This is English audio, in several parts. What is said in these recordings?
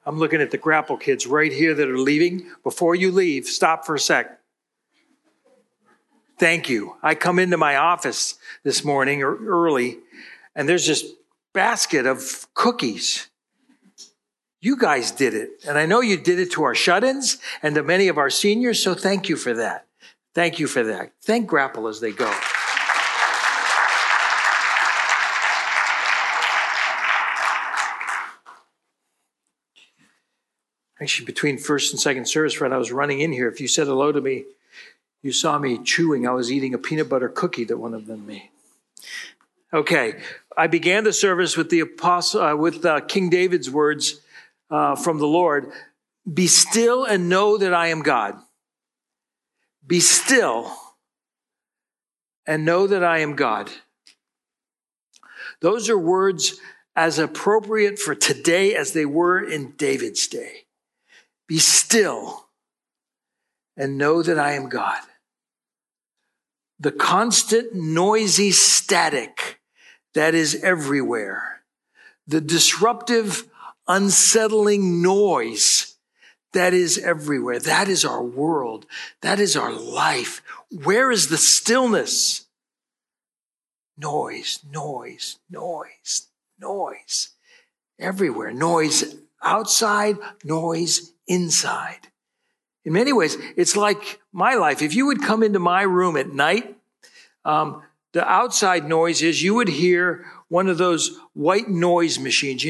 I'm looking at the Grapple kids right here that are leaving. Before you leave, stop for a sec. Thank you. I come into my office this morning early, and there's this basket of cookies. You guys did it. And I know you did it to our shut-ins and to many of our seniors, so thank you for that. Thank you for that. Thank Grapple as they go. Actually, between first and second service, Fred, I was running in here. If you said hello to me, you saw me chewing. I was eating a peanut butter cookie that one of them made. Okay, I began the service with King David's words from the Lord. Be still and know that I am God. Be still and know that I am God. Those are words as appropriate for today as they were in David's day. Be still and know that I am God. The constant noisy static that is everywhere. The disruptive, unsettling noise that is everywhere. That is our world. That is our life. Where is the stillness? Noise, noise, noise, noise. Everywhere. Noise outside, noise inside. In many ways, it's like my life. If you would come into my room at night, the outside noise is you would hear one of those white noise machines,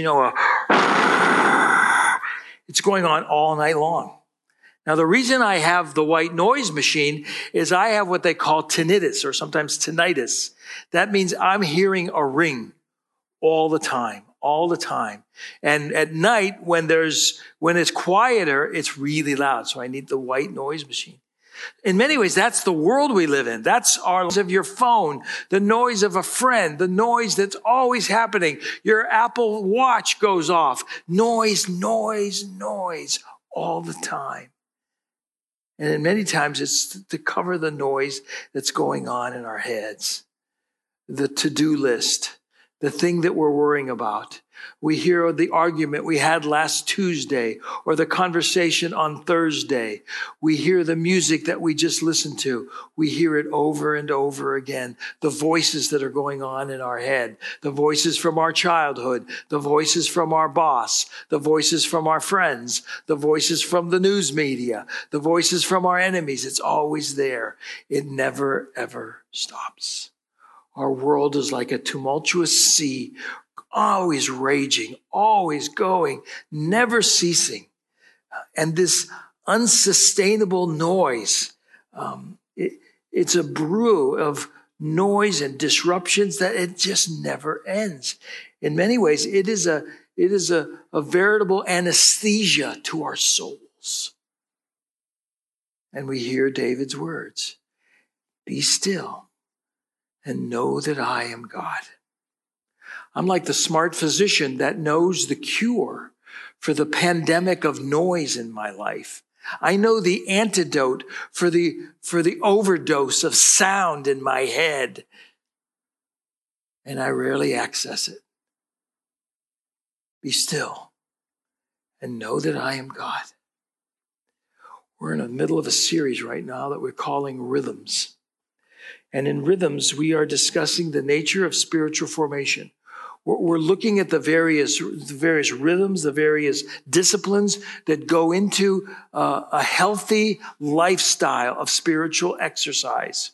it's going on all night long. Now, the reason I have the white noise machine is I have what they call tinnitus, or sometimes tinnitus. That means I'm hearing a ring all the time. And at night, when it's quieter, it's really loud. So I need the white noise machine. In many ways, that's the world we live in. That's our noise of your phone, the noise of a friend, the noise that's always happening. Your Apple Watch goes off. Noise, noise, noise all the time. And many times it's to cover the noise that's going on in our heads. The to-do list, the thing that we're worrying about. We hear the argument we had last Tuesday or the conversation on Thursday. We hear the music that we just listened to. We hear it over and over again. The voices that are going on in our head, the voices from our childhood, the voices from our boss, the voices from our friends, the voices from the news media, the voices from our enemies. It's always there. It never, ever stops. Our world is like a tumultuous sea, always raging, always going, never ceasing. And this unsustainable noise, it's a brew of noise and disruptions that it just never ends. In many ways, it is a veritable anesthesia to our souls. And we hear David's words, be still and know that I am God. I'm like the smart physician that knows the cure for the pandemic of noise in my life. I know the antidote for the overdose of sound in my head, and I rarely access it. Be still and know that I am God. We're in the middle of a series right now that we're calling Rhythms. And in Rhythms, we are discussing the nature of spiritual formation. We're looking at the various rhythms, the various disciplines that go into a healthy lifestyle of spiritual exercise.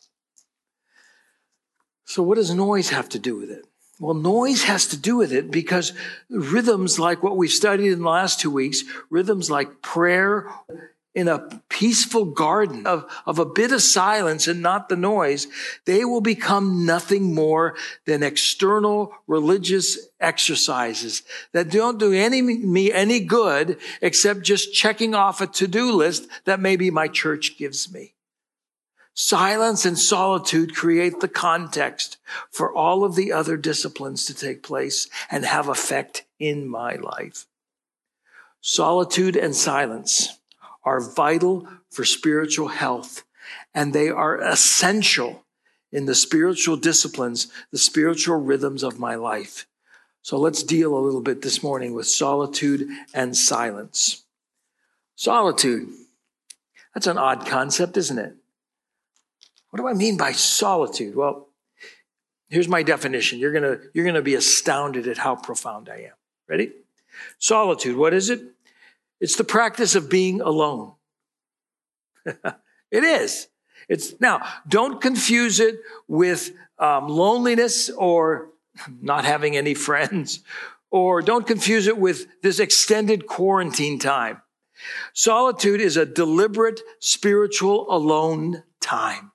So what does noise have to do with it? Well, noise has to do with it because rhythms like what we've studied in the last 2 weeks, rhythms like prayer in a peaceful garden of a bit of silence and not the noise, they will become nothing more than external religious exercises that don't do me any good except just checking off a to-do list that maybe my church gives me. Silence and solitude create the context for all of the other disciplines to take place and have effect in my life. Solitude and silence are vital for spiritual health, and they are essential in the spiritual disciplines, the spiritual rhythms of my life. So let's deal a little bit this morning with solitude and silence. Solitude. That's an odd concept, isn't it? What do I mean by solitude? Well, here's my definition. You're gonna be astounded at how profound I am. Ready? Solitude, what is it? It's the practice of being alone. It is. Now, don't confuse it with loneliness or not having any friends, or don't confuse it with this extended quarantine time. Solitude is a deliberate spiritual alone time.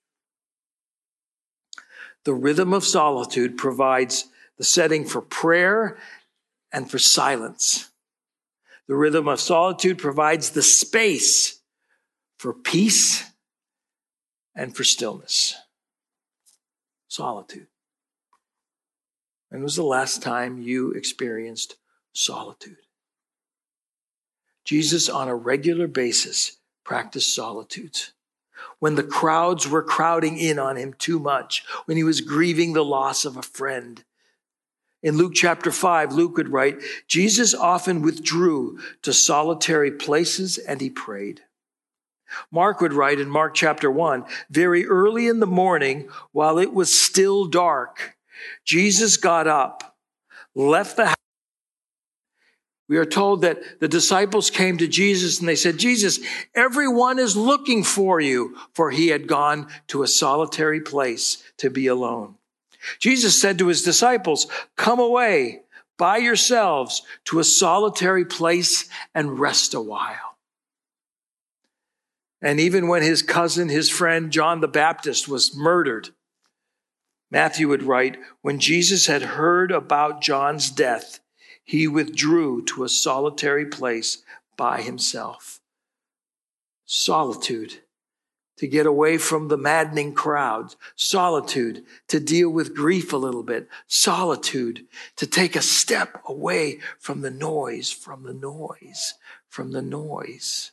The rhythm of solitude provides the setting for prayer and for silence. The rhythm of solitude provides the space for peace and for stillness. Solitude. When was the last time you experienced solitude? Jesus, on a regular basis, practiced solitudes. When the crowds were crowding in on him too much, when he was grieving the loss of a friend. In Luke chapter 5, Luke would write, Jesus often withdrew to solitary places and he prayed. Mark would write in Mark chapter 1, very early in the morning, while it was still dark, Jesus got up, left the house. We are told that the disciples came to Jesus and they said, Jesus, everyone is looking for you, for he had gone to a solitary place to be alone. Jesus said to his disciples, come away by yourselves to a solitary place and rest a while. And even when his cousin, his friend, John the Baptist was murdered, Matthew would write, when Jesus had heard about John's death, he withdrew to a solitary place by himself. Solitude, to get away from the maddening crowds. Solitude, to deal with grief a little bit. Solitude, to take a step away from the noise, from the noise.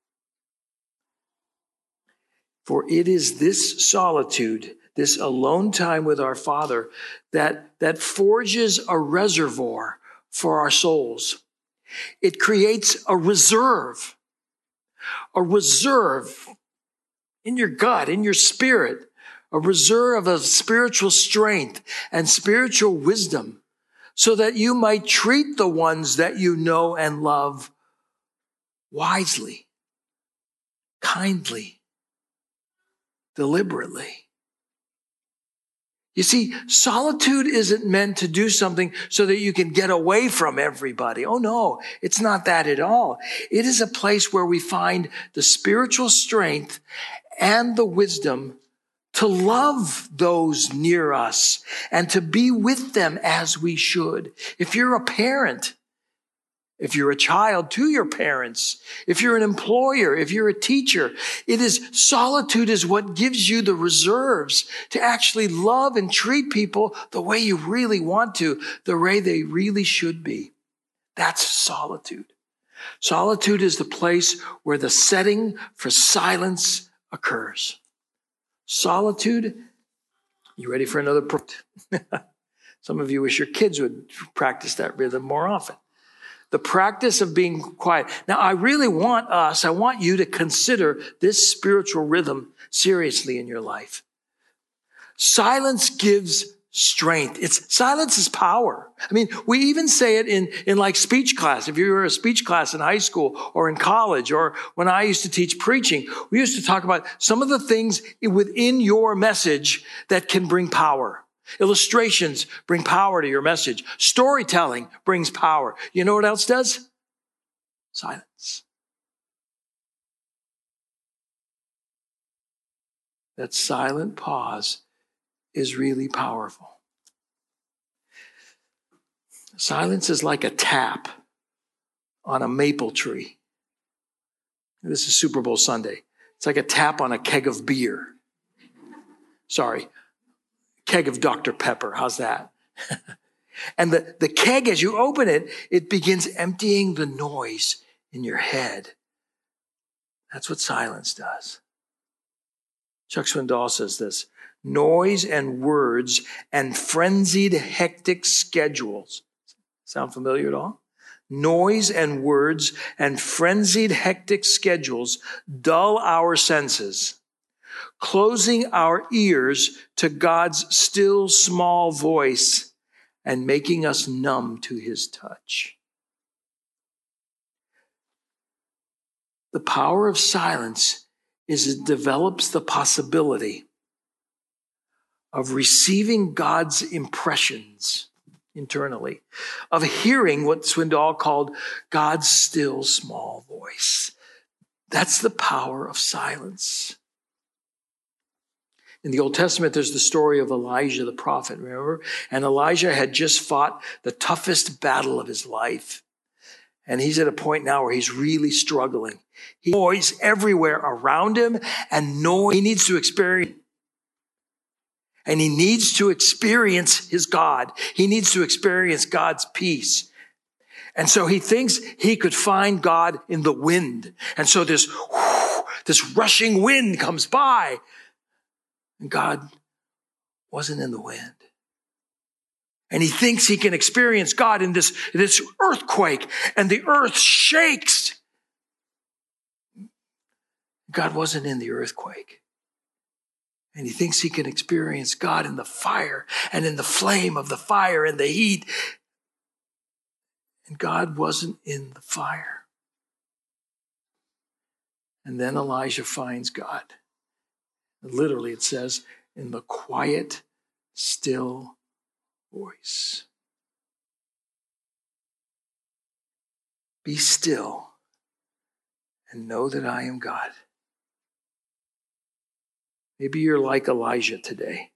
For it is this solitude, this alone time with our Father, that forges a reservoir for our souls. It creates a reserve in your gut, in your spirit, a reserve of spiritual strength and spiritual wisdom so that you might treat the ones that you know and love wisely, kindly, deliberately. You see, solitude isn't meant to do something so that you can get away from everybody. Oh no, it's not that at all. It is a place where we find the spiritual strength and the wisdom to love those near us and to be with them as we should. If you're a parent, if you're a child to your parents, if you're an employer, if you're a teacher, solitude is what gives you the reserves to actually love and treat people the way you really want to, the way they really should be. That's solitude. Solitude is the place where the setting for silence occurs. Solitude, you ready for another? Some of you wish your kids would practice that rhythm more often. The practice of being quiet. Now, I want you to consider this spiritual rhythm seriously in your life. Silence gives strength. Silence is power. I mean, we even say it in like speech class. If you were a speech class in high school or in college, or when I used to teach preaching, we used to talk about some of the things within your message that can bring power. Illustrations bring power to your message. Storytelling brings power. You know what else does? Silence. That silent pause is really powerful. Silence is like a tap on a maple tree. This is Super Bowl Sunday. It's like a tap on a keg of beer. Sorry. Keg of Dr. Pepper. How's that? And the keg, as you open it, it begins emptying the noise in your head. That's what silence does. Chuck Swindoll says this: noise and words and frenzied, hectic schedules Sound familiar at all? Noise and words and frenzied, hectic schedules dull our senses, closing our ears to God's still small voice and making us numb to his touch. The power of silence is it develops the possibility of receiving God's impressions internally, of hearing what Swindoll called God's still small voice. That's the power of silence. In the Old Testament, there's the story of Elijah the prophet, remember? And Elijah had just fought the toughest battle of his life. And he's at a point now where he's really struggling. He noise everywhere around him and noise he needs to experience. And he needs to experience his God. He needs to experience God's peace. And so he thinks he could find God in the wind. And so this rushing wind comes by. And God wasn't in the wind. And he thinks he can experience God in this earthquake. And the earth shakes. God wasn't in the earthquake. And he thinks he can experience God in the fire and in the flame of the fire and the heat. And God wasn't in the fire. And then Elijah finds God. Literally, it says, in the quiet, still voice. Be still and know that I am God. Maybe you're like Elijah today.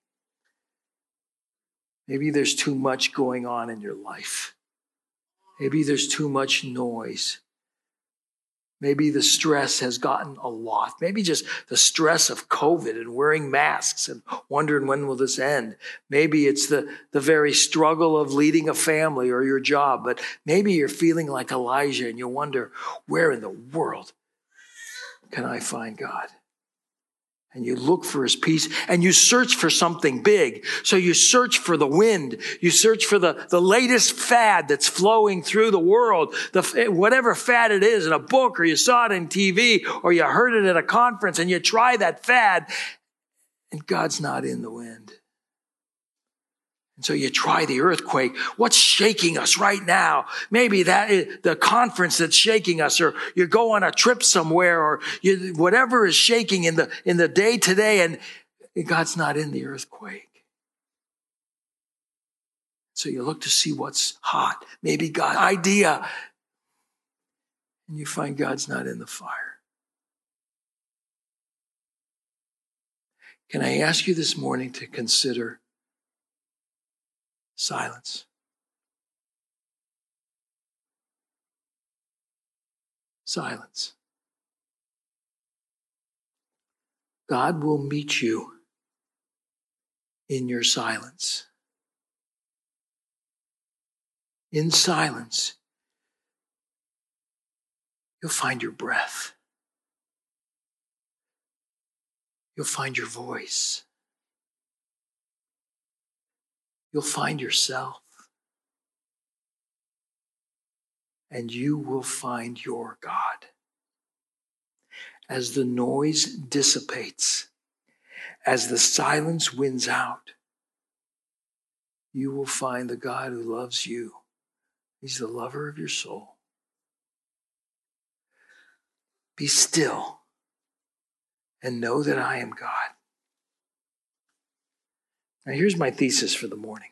Maybe there's too much going on in your life. Maybe there's too much noise. Maybe the stress has gotten a lot. Maybe just the stress of COVID and wearing masks and wondering when will this end. Maybe it's the very struggle of leading a family or your job. But maybe you're feeling like Elijah and you wonder, where in the world can I find God? And you look for his peace and you search for something big. So you search for the wind. You search for the latest fad that's flowing through the world. Whatever fad it is in a book or you saw it on TV or you heard it at a conference and you try that fad and God's not in the wind. And so you try the earthquake. What's shaking us right now? Maybe that is the conference that's shaking us, or you go on a trip somewhere, or whatever is shaking in the day today, and God's not in the earthquake. So you look to see what's hot. Maybe God's idea, and you find God's not in the fire. Can I ask you this morning to consider silence? Silence. God will meet you in your silence. In silence, you'll find your breath. You'll find your voice. You'll find yourself. And you will find your God. As the noise dissipates, as the silence wins out, you will find the God who loves you. He's the lover of your soul. Be still and know that I am God. Now here's my thesis for the morning.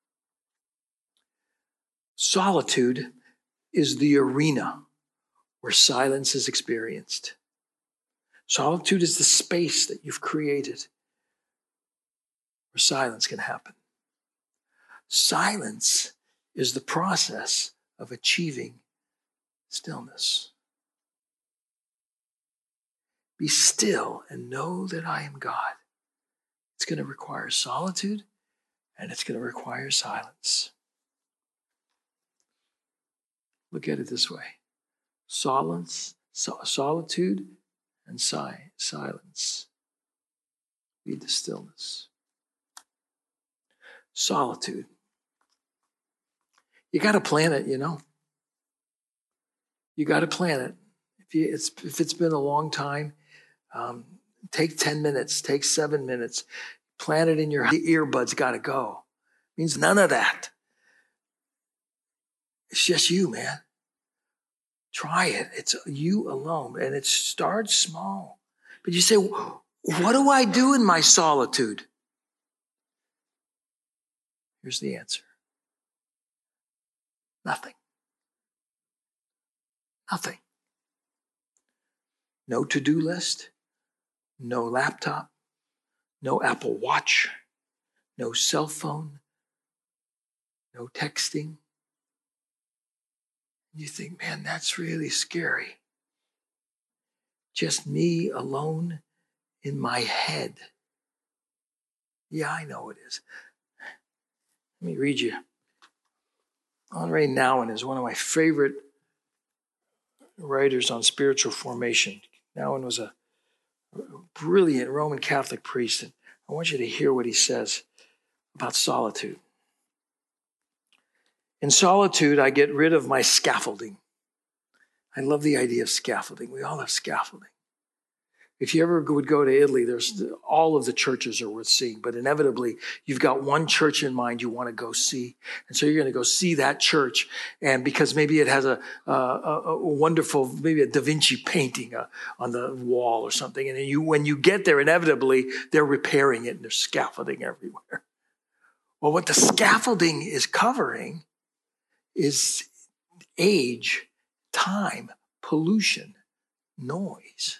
Solitude is the arena where silence is experienced. Solitude is the space that you've created where silence can happen. Silence is the process of achieving stillness. Be still and know that I am God. It's going to require solitude and it's going to require silence. Look at it this way. Solitude and silence lead to stillness. Solitude. You got to plan it, you know. You got to plan it. If it's been a long time, take 10 minutes, take 7 minutes, plan it in your earbuds, got to go. It means none of that. It's just you, man. Try it. It's you alone. And it starts small. But you say, what do I do in my solitude? Here's the answer. Nothing. Nothing. No to-do list, no laptop, no Apple Watch, no cell phone, no texting. You think, man, that's really scary. Just me alone in my head. Yeah, I know it is. Let me read you. Henri Nouwen is one of my favorite writers on spiritual formation. Nouwen was a brilliant Roman Catholic priest, and I want you to hear what he says about solitude. In solitude, I get rid of my scaffolding. I love the idea of scaffolding. We all have scaffolding. If you ever would go to Italy, all of the churches are worth seeing, but inevitably you've got one church in mind you want to go see. And so you're going to go see that church. And because maybe it has a wonderful, maybe a Da Vinci painting on the wall or something. And when you get there, inevitably they're repairing it and there's scaffolding everywhere. Well, what the scaffolding is covering is age, time, pollution, noise.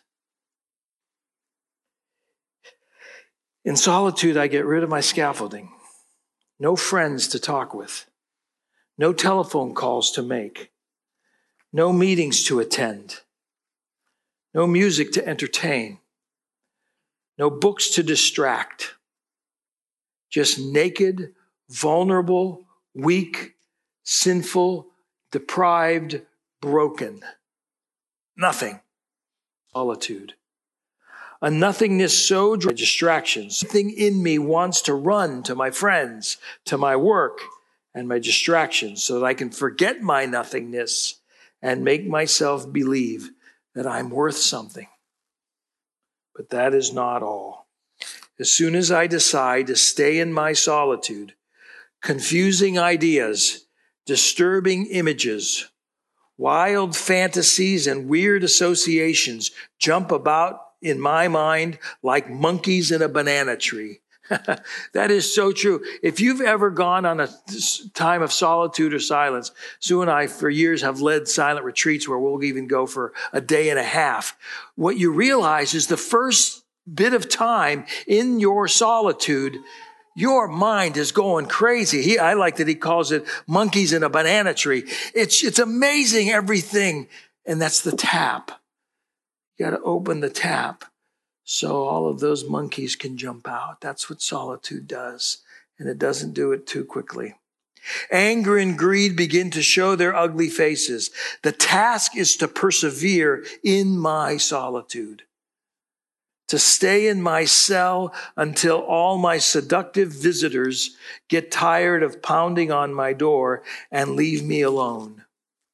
In solitude, I get rid of my scaffolding. No friends to talk with. No telephone calls to make. No meetings to attend. No music to entertain. No books to distract. Just naked, vulnerable, weak, sinful, deprived, broken. Nothing. Solitude. A nothingness so dry, distractions. Something in me wants to run to my friends, to my work, and my distractions so that I can forget my nothingness and make myself believe that I'm worth something. But that is not all. As soon as I decide to stay in my solitude, confusing ideas, disturbing images, wild fantasies, and weird associations jump about in my mind like monkeys in a banana tree. That is so true. If you've ever gone on a time of solitude or silence, Sue and I for years have led silent retreats where we'll even go for a day and a half. What you realize is the first bit of time in your solitude, your mind is going crazy. I like that he calls it monkeys in a banana tree. It's amazing everything. And that's the tap. You got to open the tap so all of those monkeys can jump out. That's what solitude does. And it doesn't do it too quickly. Anger and greed begin to show their ugly faces. The task is to persevere in my solitude, to stay in my cell until all my seductive visitors get tired of pounding on my door and leave me alone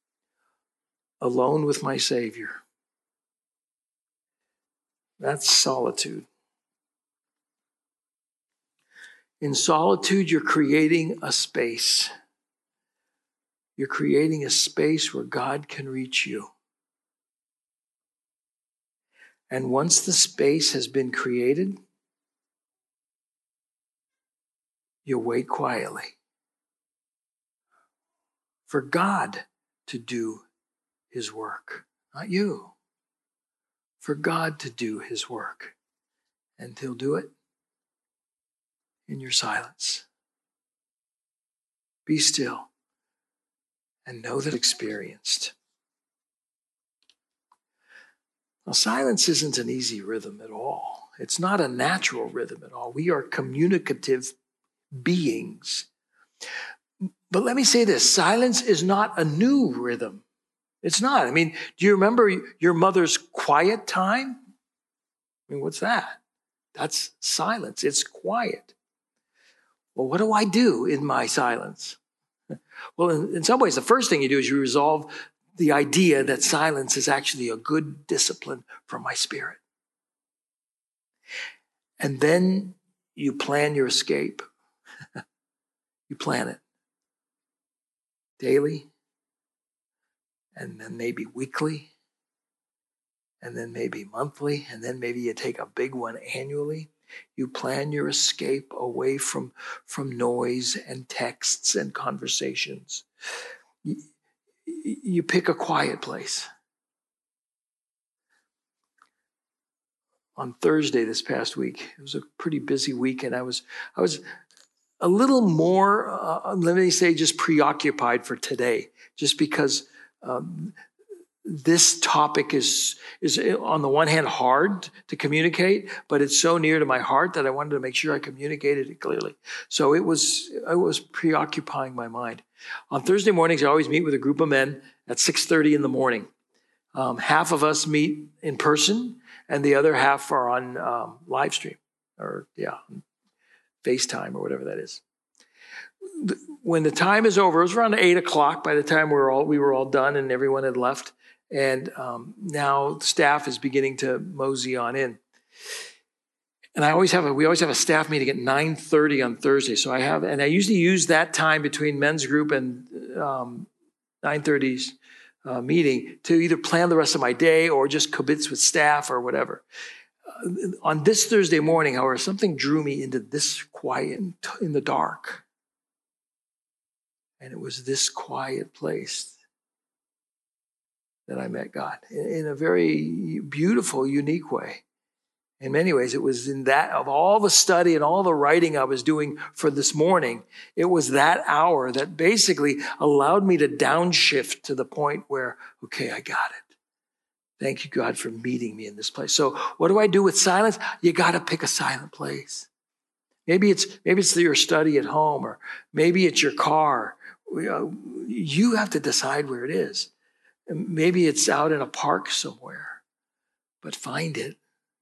with my Savior. That's solitude. In solitude, you're creating a space. You're creating a space where God can reach you. And once the space has been created, you wait quietly for God to do his work, not you. For God to do his work. And he'll do it in your silence. Be still and know that experienced. Now, silence isn't an easy rhythm at all. It's not a natural rhythm at all. We are communicative beings. But let me say this, silence is not a new rhythm. It's not. I mean, do you remember your mother's quiet time? I mean, what's that? That's silence. It's quiet. Well, what do I do in my silence? Well, in some ways, the first thing you do is you resolve the idea that silence is actually a good discipline for my spirit. And then you plan your escape. You plan it daily, and then maybe weekly, and then maybe monthly, and then maybe you take a big one annually. You plan your escape away from noise and texts and conversations. You pick a quiet place. On Thursday this past week, it was a pretty busy week, and I was a little more, let me say, just preoccupied for today, just because this topic is on the one hand hard to communicate, but it's so near to my heart that I wanted to make sure I communicated it clearly. So it was preoccupying my mind. On Thursday mornings, I always meet with a group of men at 6:30 in the morning. Half of us meet in person, and the other half are on live stream or FaceTime or whatever that is. When the time is over, it was around 8 o'clock by the time we were all done and everyone had left. And now staff is beginning to mosey on in. And we always have a staff meeting at 9:30 on Thursday. So I usually use that time between men's group and 9:30's meeting to either plan the rest of my day or just kibitz with staff or whatever. On this Thursday morning, however, something drew me into this quiet in the dark. And it was this quiet place that I met God in a very beautiful, unique way. In many ways, it was in that, of all the study and all the writing I was doing for this morning, it was that hour that basically allowed me to downshift to the point where, okay, I got it. Thank you, God, for meeting me in this place. So what do I do with silence? You got to pick a silent place. Maybe it's your study at home, or maybe it's your car. You have to decide where it is. Maybe it's out in a park somewhere, but find it.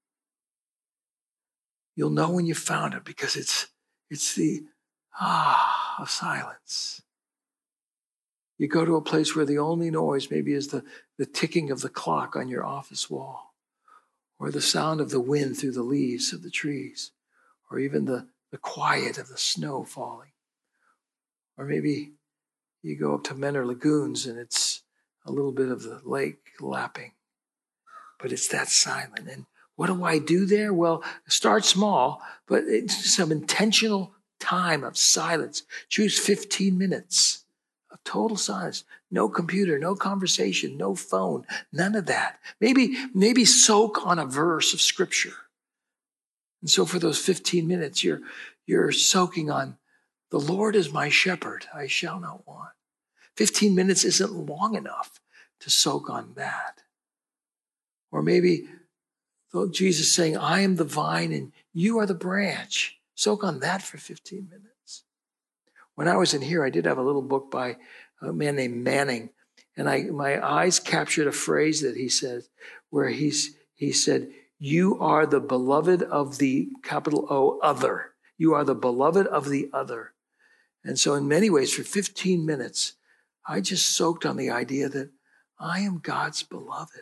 You'll know when you found it because it's the of silence. You go to a place where the only noise maybe is the ticking of the clock on your office wall, or the sound of the wind through the leaves of the trees, or even the quiet of the snow falling. Or maybe you go up to Menor Lagoons and it's a little bit of the lake lapping, but it's that silent. And what do I do there? Well, start small, but it's some intentional time of silence. Choose 15 minutes of total silence. No computer, no conversation, no phone, none of that. Maybe soak on a verse of scripture. And so for those 15 minutes, you're soaking on, the Lord is my shepherd, I shall not want. 15 minutes isn't long enough to soak on that. Or maybe Jesus saying, I am the vine and you are the branch. Soak on that for 15 minutes. When I was in here, I did have a little book by a man named Manning. And my eyes captured a phrase that he said, where he said, you are the beloved of the capital O other. You are the beloved of the other. And so in many ways, for 15 minutes, I just soaked on the idea that I am God's beloved.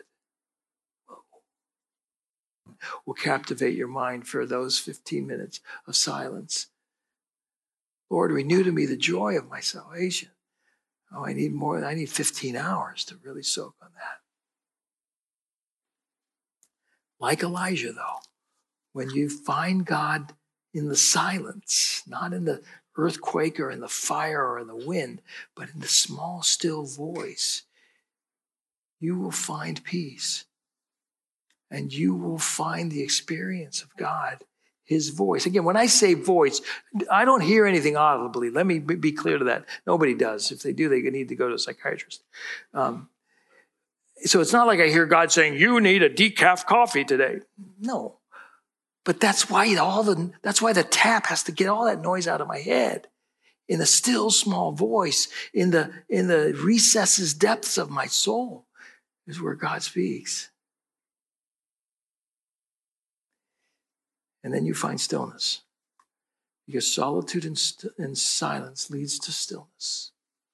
Will captivate your mind for those 15 minutes of silence. Lord, renew to me the joy of my salvation. Oh, I need more. I need 15 hours to really soak on that. Like Elijah, though, when you find God in the silence, not in the earthquake or in the fire or in the wind, but in the small, still voice, you will find peace. And you will find the experience of God, his voice. Again, when I say voice, I don't hear anything audibly. Let me be clear to that. Nobody does. If they do, they need to go to a psychiatrist. So it's not like I hear God saying, you need a decaf coffee today. No. But that's why the tap has to get all that noise out of my head. In a still small voice, in the recesses, depths of my soul is where God speaks. And then you find stillness. Because solitude and silence leads to stillness.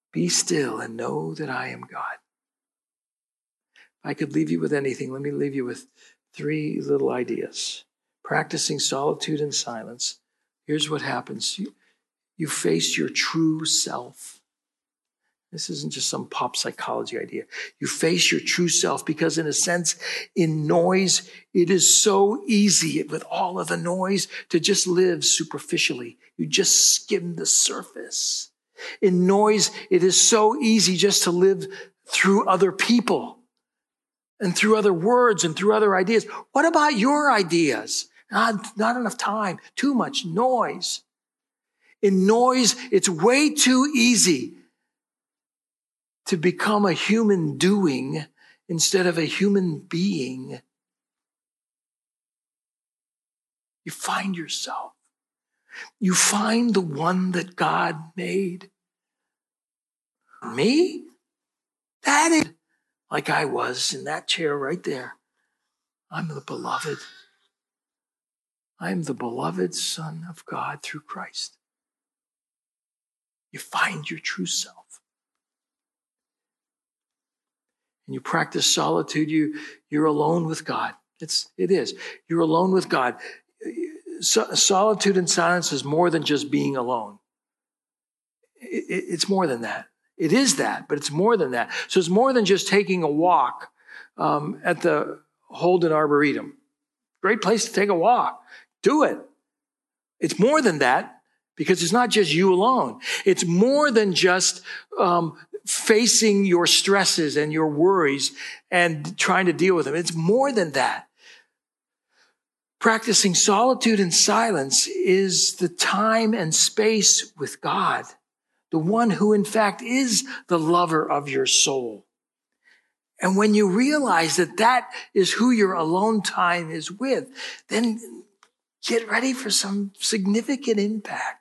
Be still and know that I am God. If I could leave you with anything, let me leave you with 3 little ideas. Practicing solitude and silence. Here's what happens. You face your true self. This isn't just some pop psychology idea. You face your true self because, in a sense, in noise, it is so easy with all of the noise to just live superficially. You just skim the surface. In noise, it is so easy just to live through other people and through other words and through other ideas. What about your ideas? Not enough time, too much noise. In noise, it's way too easy to become a human doing instead of a human being. You find yourself. You find the one that God made. Me? That is like I was in that chair right there. I'm the beloved. I'm the beloved Son of God through Christ. You find your true self. And you practice solitude, you're alone with God. It is. You're alone with God. Solitude and silence is more than just being alone. It's more than that. It is that, but it's more than that. So it's more than just taking a walk at the Holden Arboretum. Great place to take a walk. Do it. It's more than that because it's not just you alone. It's more than just facing your stresses and your worries and trying to deal with them. It's more than that. Practicing solitude and silence is the time and space with God, the one who in fact is the lover of your soul. And when you realize that that is who your alone time is with, then get ready for some significant impact.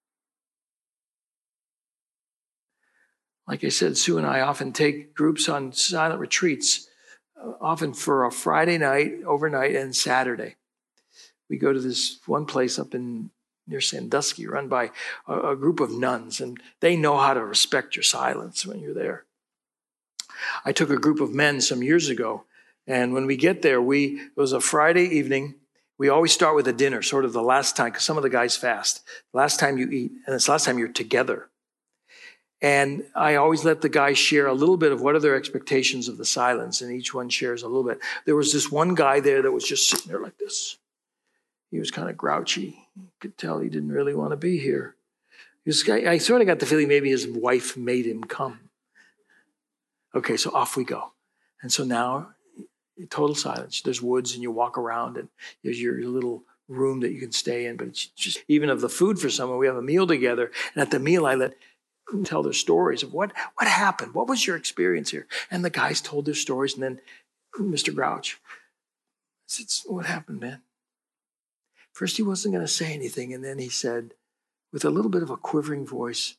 Like I said, Sue and I often take groups on silent retreats, often for a Friday night, overnight, and Saturday. We go to this one place up near Sandusky, run by a group of nuns, and they know how to respect your silence when you're there. I took a group of men some years ago, and when we get there, it was a Friday evening. We always start with a dinner, sort of the last time, because some of the guys fast. Last time you eat, and it's the last time you're together. And I always let the guys share a little bit of what are their expectations of the silence, and each one shares a little bit. There was this one guy there that was just sitting there like this. He was kind of grouchy. You could tell he didn't really want to be here. I sort of got the feeling maybe his wife made him come. Okay, so off we go. And so now, total silence. There's woods, and you walk around, and there's your little room that you can stay in. But it's just, even of the food for someone, we have a meal together. And at the meal, I let tell their stories of what happened. What was your experience here? And the guys told their stories. And then Mr. Grouch said, what happened, man? First, he wasn't going to say anything. And then he said, with a little bit of a quivering voice,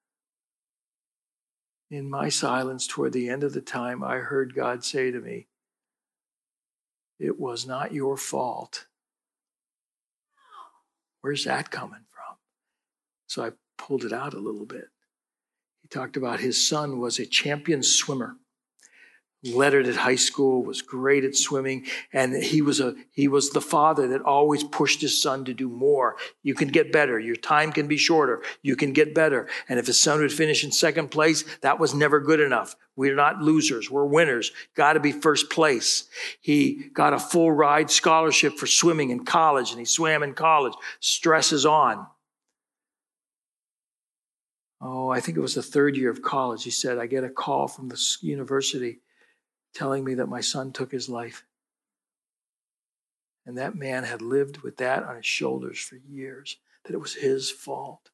in my silence toward the end of the time, I heard God say to me, it was not your fault. Where's that coming from? So I pulled it out a little bit. He talked about his son was a champion swimmer, lettered at high school, was great at swimming, and he was the father that always pushed his son to do more. You can get better. Your time can be shorter. You can get better. And if his son would finish in second place, that was never good enough. We're not losers. We're winners. Got to be first place. He got a full ride scholarship for swimming in college, and he swam in college. Stress is on. I think it was the third year of college. He said, I get a call from the university telling me that my son took his life. And that man had lived with that on his shoulders for years, that it was his fault.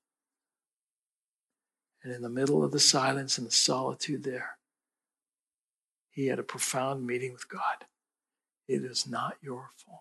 And in the middle of the silence and the solitude there, he had a profound meeting with God. It is not your fault.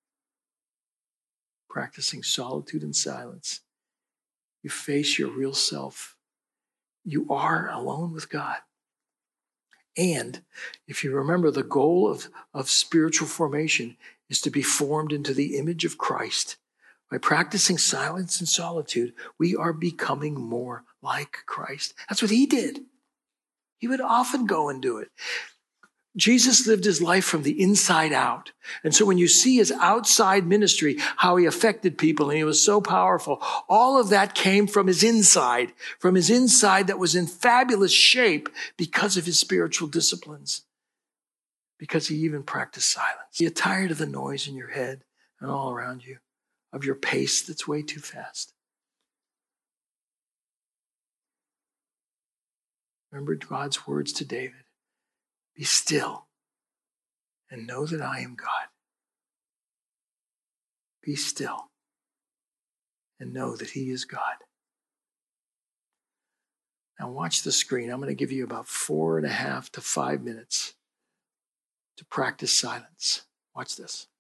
Practicing solitude and silence, you face your real self. You are alone with God. And if you remember, the goal of spiritual formation is to be formed into the image of Christ. By practicing silence and solitude, we are becoming more like Christ. That's what he did. He would often go and do it. Jesus lived his life from the inside out. And so when you see his outside ministry, how he affected people and he was so powerful, all of that came from his inside that was in fabulous shape because of his spiritual disciplines, because he even practiced silence. You're tired of the noise in your head and all around you, of your pace that's way too fast. Remember God's words to David. Be still and know that I am God. Be still and know that he is God. Now watch the screen. I'm going to give you about 4.5 to 5 minutes to practice silence. Watch this.